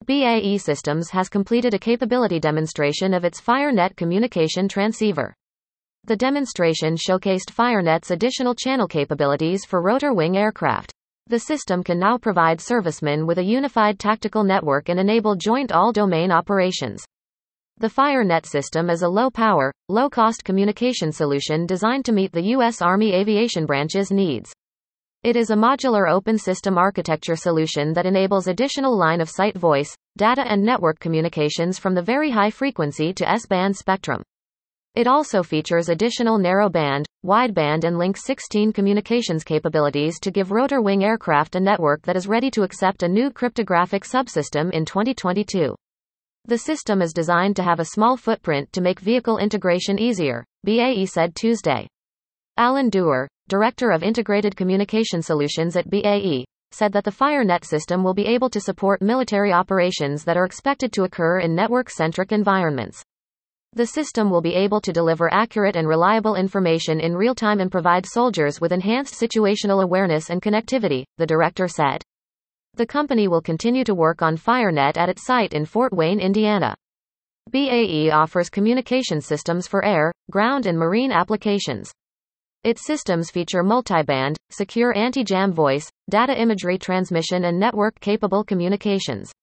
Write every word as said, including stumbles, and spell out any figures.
B A E Systems has completed a capability demonstration of its FireNet communication transceiver. The demonstration showcased FireNet's additional channel capabilities for rotor wing aircraft. The system can now provide servicemen with a unified tactical network and enable joint all-domain operations. The FireNet system is a low-power, low-cost communication solution designed to meet the U S Army Aviation Branch's needs. It is a modular open system architecture solution that enables additional line-of-sight voice, data and network communications from the very high-frequency to S-band spectrum. It also features additional narrowband, wideband and Link sixteen communications capabilities to give rotor wing aircraft a network that is ready to accept a new cryptographic subsystem in twenty twenty-two. The system is designed to have a small footprint to make vehicle integration easier, B A E said Tuesday. Alan Dewar, Director of Integrated Communication Solutions at B A E, said that the FireNet system will be able to support military operations that are expected to occur in network-centric environments. The system will be able to deliver accurate and reliable information in real time and provide soldiers with enhanced situational awareness and connectivity, the director said. The company will continue to work on FireNet at its site in Fort Wayne, Indiana. B A E offers communication systems for air, ground and marine applications. Its systems feature multiband, secure anti-jam voice, data imagery transmission and network-capable communications.